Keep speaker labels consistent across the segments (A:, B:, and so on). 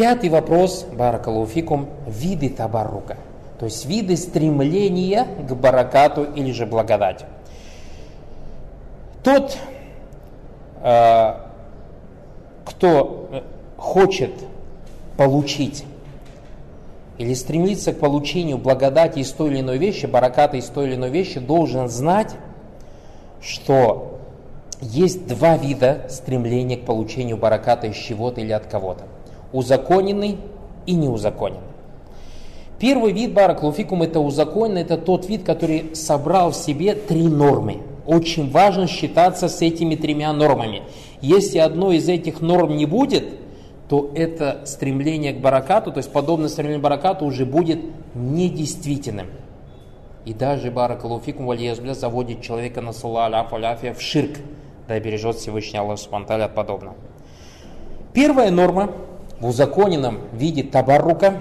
A: Пятый вопрос, баракаллаху фикум, виды табаррука. То есть виды стремления к баракату или же благодати. Тот, кто хочет получить или стремится к получению благодати из той или иной вещи, бараката из той или иной вещи, должен знать, что есть два вида стремления к получению бараката из чего-то или от кого-то. Узаконенный и неузаконенный. Первый вид, баракаллаху фикум, это узаконенный, это тот вид, который собрал в себе три нормы. Очень важно считаться с этими тремя нормами. Если одной из этих норм не будет, то это стремление к баракату, то есть подобное стремление к баракату уже будет недействительным. И даже, баракаллаху фикум, валияз-билля, заводит человека на саллаллаху аляфия в ширк. Да бережет Всевышний Аллах субхану ва тааля от подобного. Первая норма в узаконенном виде табаррука.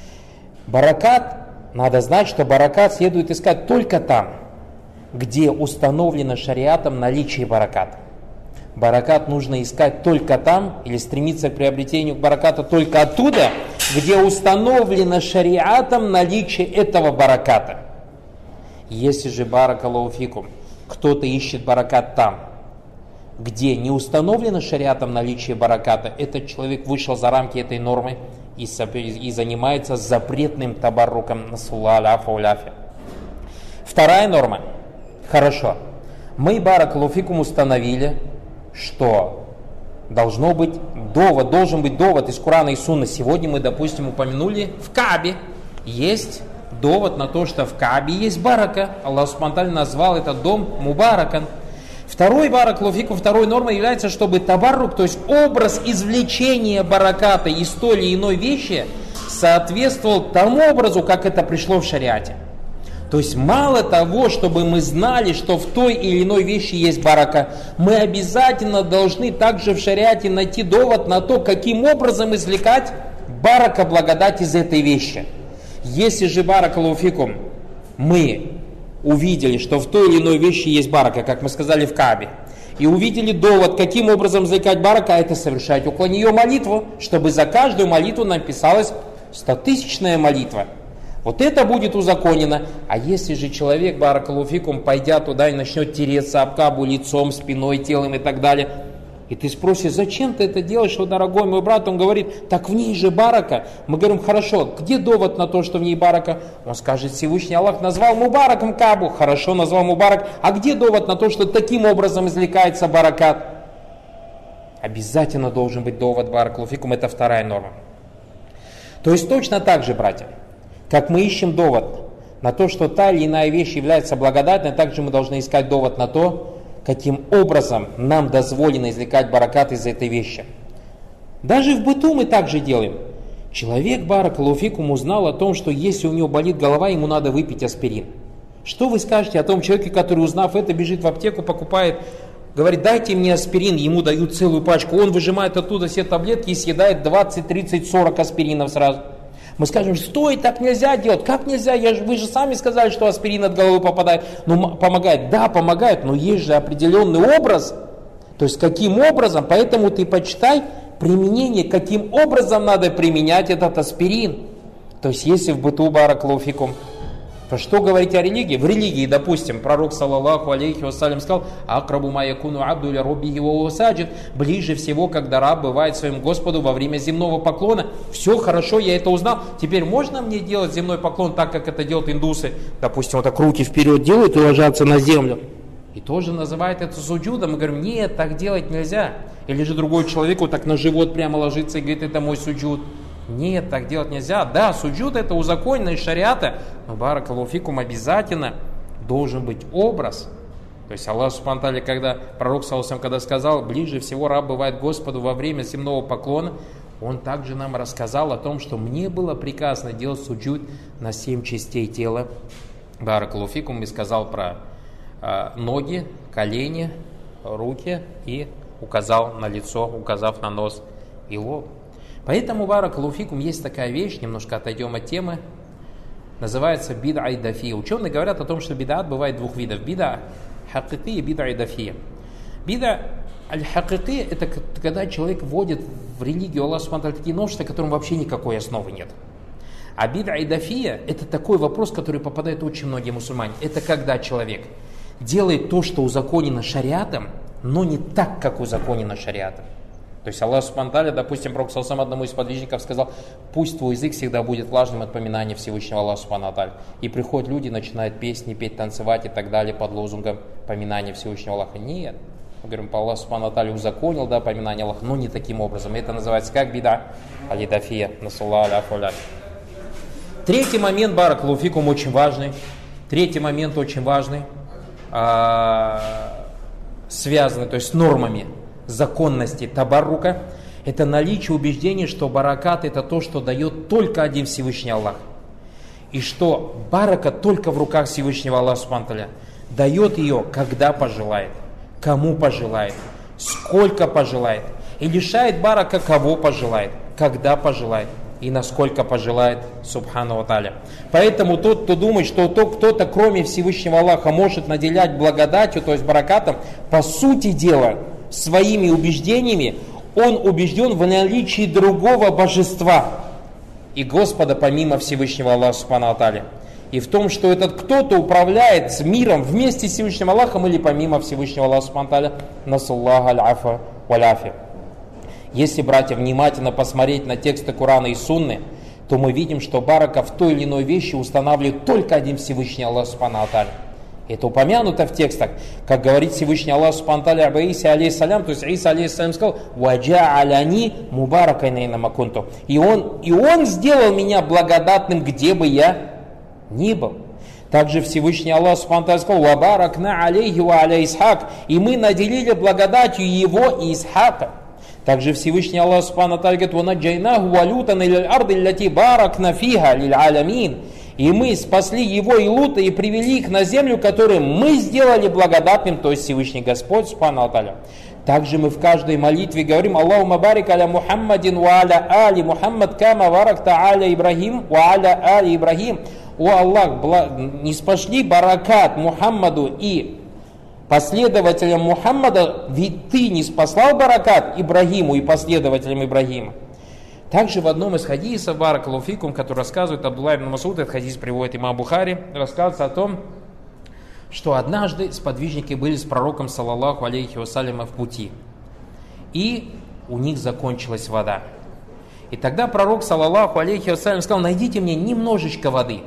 A: Баракат, надо знать, что баракат следует искать только там, где установлено шариатом наличие бараката. Баракат нужно искать только там, или стремиться к приобретению бараката только оттуда, где установлено шариатом наличие этого бараката. Если же, баракаллаху фикум, кто-то ищет баракат там, где не установлено шариатом наличие бараката, этот человек вышел за рамки этой нормы и занимается запретным табарруком на саллаллаху аляфи. Вторая норма. Хорошо. Мы, баракаллаху фикум, установили, что должен быть довод из Корана и Сунны. Сегодня мы, допустим, упомянули, в Каабе есть довод на то, что в Каабе есть барака. Аллах субхану ва тааля назвал этот дом мубаракан. Второй, баракаллаху фикум, второй нормой является, чтобы табаррук, то есть образ извлечения бараката из той или иной вещи, соответствовал тому образу, как это пришло в шариате. То есть мало того, чтобы мы знали, что в той или иной вещи есть барака, мы обязательно должны также в шариате найти довод на то, каким образом извлекать барака, благодать из этой вещи. Если же, баракаллаху фикум, мы увидели, что в той или иной вещи есть барака, как мы сказали в Каабе, и увидели довод, каким образом извлекать барака, это совершать около нее молитву, чтобы за каждую молитву нам писалась 100-тысячная молитва. Вот это будет узаконено. А если же человек, баракаллаху фикум, пойдя туда и начнет тереться об Каабу лицом, спиной, телом и так далее, и ты спросишь, зачем ты это делаешь, что, дорогой мой брат? Он говорит, так в ней же барака. Мы говорим, хорошо, где довод на то, что в ней барака? Он скажет, Всевышний Аллах назвал мубараком Каабу. Хорошо, назвал мубарак. А где довод на то, что таким образом извлекается баракат? Обязательно должен быть довод, баракаллаху фикум, это вторая норма. То есть точно так же, братья, как мы ищем довод на то, что та или иная вещь является благодатной, также мы должны искать довод на то, каким образом нам дозволено извлекать баракат из этой вещи. Даже в быту мы так же делаем. Человек, баракаллаху фикум, узнал о том, что если у него болит голова, ему надо выпить аспирин. Что вы скажете о том человеке, который, узнав это, бежит в аптеку, покупает, говорит, дайте мне аспирин, ему дают целую пачку, он выжимает оттуда все таблетки и съедает 20, 30, 40 аспиринов сразу. Мы скажем, стой, так нельзя делать. Как нельзя? Вы же сами сказали, что аспирин от головы попадает. Ну, помогает. Да, помогает, но есть же определенный образ. То есть, каким образом? Поэтому ты почитай применение, каким образом надо применять этот аспирин. То есть, если в быту, баракаллаху фикум, что говорить о религии? В религии, допустим, пророк, саллаллаху алейхи вассалям, сказал, «Акрабу ма якуну абду ля роббихи ва хуа саджид». Ближе всего, когда раб бывает своему Господу во время земного поклона. Все хорошо, я это узнал. Теперь можно мне делать земной поклон так, как это делают индусы? Допустим, вот так руки вперед делают и ложатся на землю. И тоже называют это суджудом. Мы говорим, нет, так делать нельзя. Или же другой человек вот так на живот прямо ложится и говорит, это мой суджуд. Нет, так делать нельзя. Да, суджуд это узаконено из шариата, но, баракаллаху фикум, обязательно должен быть образ. То есть Аллах субхану ва тааля, когда пророк саллаллаху когда сказал, ближе всего раб бывает Господу во время земного поклона, он также нам рассказал о том, что мне было приказано делать суджуд на 7 частей тела. Баракаллаху фикум, и сказал про ноги, колени, руки и указал на лицо, указав на нос и лоб. Поэтому, баракаллаху фикум, есть такая вещь, немножко отойдем от темы, называется бид'a и дафия. Ученые говорят о том, что бид'ат бывает двух видов. Бид'a хакики и бид'a и дафия. Бид'a аль-хакики – это когда человек вводит в религию Аллаха Субхану ва Тааля такие новшества, которым вообще никакой основы нет. А бид'а и дафия – это такой вопрос, который попадает очень многие мусульмане. Это когда человек делает то, что узаконено шариатом, но не так, как узаконено шариатом. То есть Аллах Субхану ва Тааля, допустим, Пророк саллаллаху одному из подвижников сказал: пусть твой язык всегда будет влажным от поминания Всевышнего Аллаха Субхану ва Тааля. И приходят люди, начинают песни петь, танцевать и так далее под лозунгом поминания Всевышнего Аллаха. Нет. Мы говорим, Аллах Субхану ва Тааля узаконил, да, поминание Аллаха, но не таким образом. Это называется как бида аль-дафия. Третий момент, баракаллаху фикум, очень важный. Связанный, то есть с нормами законности табаррука, это наличие убеждения, что баракат это то, что дает только один Всевышний Аллах. И что барака только в руках Всевышнего Аллаха Субхану ва Тааля. Дает ее, когда пожелает, кому пожелает, сколько пожелает. И лишает барака, кого пожелает, когда пожелает и насколько пожелает Субхану ва Тааля. Поэтому тот, кто думает, что кто-то кроме Всевышнего Аллаха может наделять благодатью, то есть баракатом, по сути дела, своими убеждениями, он убежден в наличии другого божества и Господа помимо Всевышнего Аллаха Субхану ва Тааля. И в том, что этот кто-то управляет миром вместе с Всевышним Аллахом или помимо Всевышнего Аллаха Субхану ва Тааля. Насаллаху аль-афа валь-афия. Если, братья, внимательно посмотреть на тексты Корана и Сунны, то мы видим, что барака в той или иной вещи устанавливает только один Всевышний Аллах Субхану ва Тааля. Это упомянуто в текстах, как говорит Всевышний Аллах Субхану ва Тааля об Иисе алейхиссалям, то есть Ииса алейхиссалям сказал: «Ваджа'аляни мубаракан айнама кунту». И он сделал меня благодатным, где бы я ни был. Также Всевышний Аллах Субхану ва Тааля сказал: «Вабаракна алейхи ва аля Исхак». И мы наделили благодатью его и Исхака. Также Всевышний Аллах Субхану ва Тааля говорит: «Ванаджайнаху валютан иляль арды лляти баракна фиха лиль алямин». И мы спасли его и Лута и привели их на землю, которую мы сделали благодатным, то есть Всевышний Господь Субхану ва Тааля. Также мы в каждой молитве говорим: «Аллахумма барик аля Мухаммадин ва аля али Мухаммад кама баракта аля Ибрахим ва аля али Ибрахим». О Аллах, не спошли баракат Мухаммаду и последователям Мухаммада, ведь ты не спаслал баракат Ибрагиму и последователям Ибрагима. Также в одном из хадисов, баракаллаху фикум, который рассказывает Абдуллах ибн Мас'уд, этот хадис приводит имам Бухари, рассказывается о том, что однажды сподвижники были с пророком, саллаллаху алейхи вассаляма, в пути, и у них закончилась вода. И тогда пророк, саллаллаху алейхи вассалям, сказал: найдите мне немножечко воды.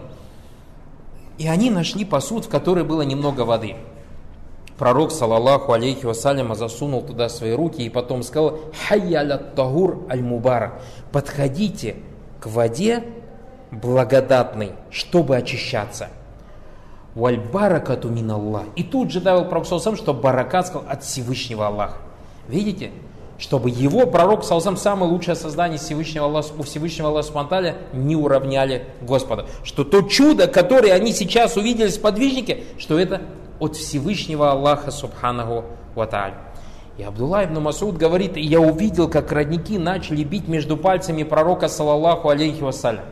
A: И они нашли посуд, в которой было немного воды. Пророк, саллаллаху алейхи вассалям, засунул туда свои руки и потом сказал: «Хайя аля тагур аль-мубарак». Подходите к воде благодатной, чтобы очищаться. «Валь-баракату мин Аллах». И тут же добавил пророк, саллаллаху алейхи вассалям, что баракат сказал от Всевышнего Аллаха. Видите? Чтобы его пророк, саллаллаху алейхи вассалям, самое лучшее создание Всевышнего Аллаха, у Всевышнего Аллаха Субхану ва Тааля, не уравняли Господа. Что то чудо, которое они сейчас увидели сподвижники, что это от Всевышнего Аллаха Субханаху ва Тааля. И Абдуллах ибн Мас'уд говорит: и я увидел, как родники начали бить между пальцами пророка, саллаллаху алейхи вассалям.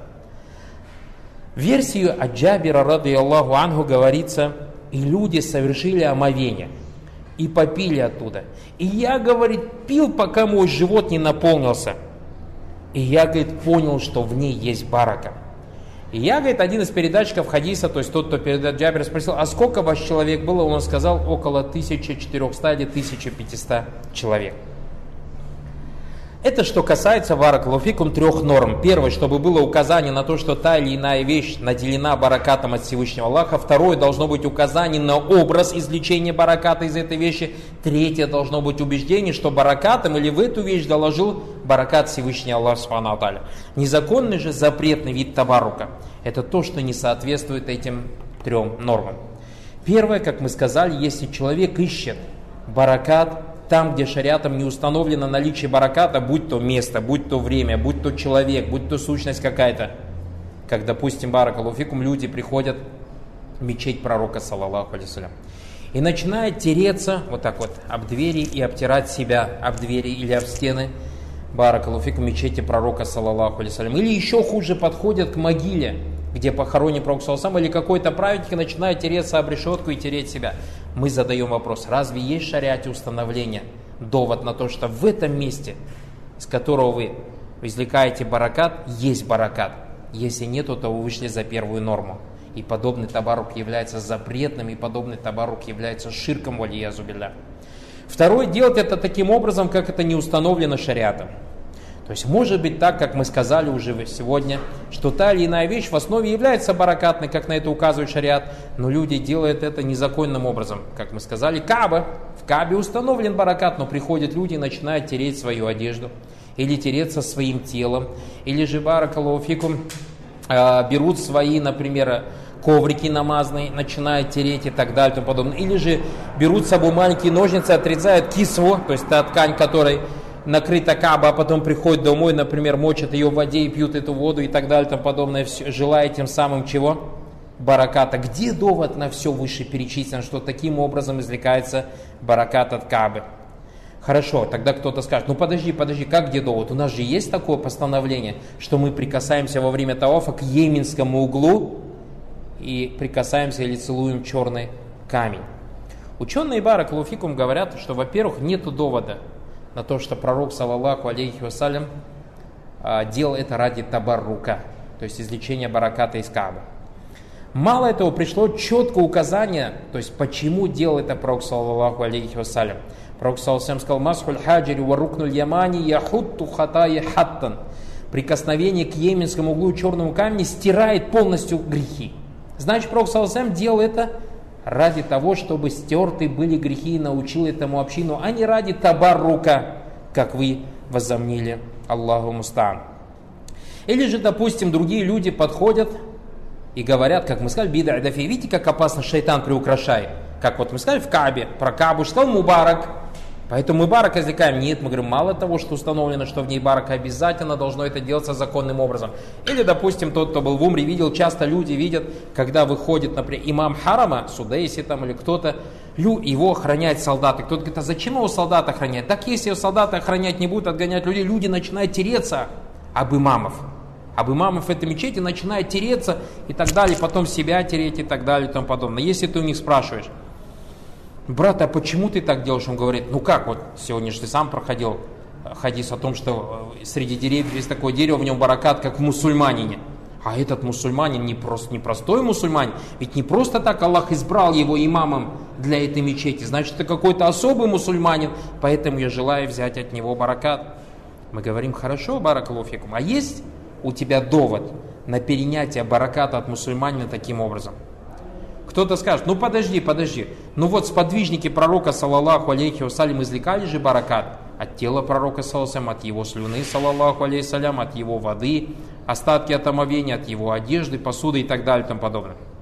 A: В версию от Джабира, радийаллаху анху, говорится: и люди совершили омовение и попили оттуда. И я, говорит, пил, пока мой живот не наполнился. И я, говорит, понял, что в ней есть барака. И я, говорит, один из передатчиков хадиса, то есть тот, кто передает Джабир, спросил: а сколько ваш человек было? Он сказал: около 1400 или 1500 человек. Это что касается, баракаллаху фикум, 3 норм. Первое, чтобы было указание на то, что та или иная вещь наделена баракатом от Всевышнего Аллаха. Второе, должно быть указание на образ извлечения бараката из этой вещи. Третье, должно быть убеждение, что баракатом или в эту вещь доложил баракат Всевышний Аллах Субхану ва Тааля. Незаконный же запретный вид табарука — это то, что не соответствует этим 3 нормам. Первое, как мы сказали, если человек ищет баракат там, где шариатом не установлено наличие бараката, будь то место, будь то время, будь то человек, будь то сущность какая-то. Как, допустим, баракаллаху фикум, люди приходят в мечеть пророка, саллаллаху алейхи вассалям, и начинают тереться вот так вот об двери и обтирать себя об двери или об стены, баракаллаху фикум, мечети пророка, саллаллаху алейхи вассалям. Или еще хуже, подходят к могиле, где похоронен пророк, саллаллаху алейхи вассалям, или какой-то праведник, и начинает тереться об решетку и тереть себя. Мы задаем вопрос: разве есть в шариате установление довод на то, что в этом месте, с которого вы извлекаете баракат, есть баракат. Если нету, то вы вышли за первую норму. И подобный табарук является запретным, и подобный табарук является ширком, валиязу билля. Второе, делать это таким образом, как это не установлено шариатом. То есть может быть так, как мы сказали уже сегодня, что та или иная вещь в основе является баракатной, как на это указывает шариат, но люди делают это незаконным образом. Как мы сказали, Кааба. В Каабе установлен баракат, но приходят люди и начинают тереть свою одежду, или тереться своим телом, или же, баракаллаху фикум, берут свои, например, коврики намазные, начинают тереть и так далее и тому подобное. Или же берут с собой маленькие ножницы, отрезают кисву, то есть та ткань, которой накрыта Кааба, а потом приходят домой, например, мочат ее в воде и пьют эту воду и так далее и тому подобное, желая тем самым чего? Бараката. Где довод на все вышеперечислено, что таким образом извлекается баракат от Каабы? Хорошо, тогда кто-то скажет, ну подожди, как где довод? У нас же есть такое постановление, что мы прикасаемся во время тавафа к йеменскому углу и прикасаемся или целуем черный камень. Ученые баракаллаху фикум говорят, что, во-первых, нет довода на то, что пророк, саллаллаху алейхи вассалям, делал это ради табаррука, то есть извлечения бараката из Каабы. Мало этого, пришло четкое указание, то есть почему делал это пророк, саллаллаху алейхи вассалям. Пророк, саллаллаху алейхи вассалям, сказал: «Масхуль хаджири ва рукнуль ямани яхутту хатаи хаттан». Прикосновение к йеменскому углу черному камню стирает полностью грехи. Значит, пророк, саллаллаху алейхи вассалям, делал это ради того, чтобы стерты были грехи, и научил этому общину, а не ради табаррука, как вы возомнили. Аллаху мустаан. Или же, допустим, другие люди подходят и говорят, как мы сказали, бида дафи. Видите, как опасно шайтан приукрашает? Как вот мы сказали в Каабе, про Каабу сказал мубарак. Поэтому мы барак извлекаем. Нет, мы говорим, мало того, что установлено, что в ней барак, обязательно должно это делаться законным образом. Или, допустим, тот, кто был в Умре, видел, часто люди видят, когда выходит, например, имам харама, Судейси там или кто-то, его охраняют солдаты. Кто-то говорит, а зачем его солдаты охранять? Так если солдаты охранять не будут, отгонять людей, люди начинают тереться об имамов. Об имамов этой мечети начинают тереться и так далее, потом себя тереть и так далее и тому подобное. Если ты у них спрашиваешь, брат, а почему ты так делаешь? Он говорит, ну как, вот сегодня же ты сам проходил хадис о том, что среди деревьев есть такое дерево, в нем баракат, как в мусульманине. А этот мусульманин не простой мусульманин, ведь не просто так Аллах избрал его имамом для этой мечети, значит, это какой-то особый мусульманин, поэтому я желаю взять от него баракат. Мы говорим, хорошо, баракаллаху фикум, а есть у тебя довод на перенятие бараката от мусульманина таким образом? Кто-то скажет, ну подожди, ну вот сподвижники пророка, саллаллаху алейхи вассалям, извлекали же баракат от тела пророка, саллаллаху алейхи вассалям, от его слюны, саллаллаху алейхи вассалям, от его воды, остатки от омовения, от его одежды, посуды и так далее и тому подобное.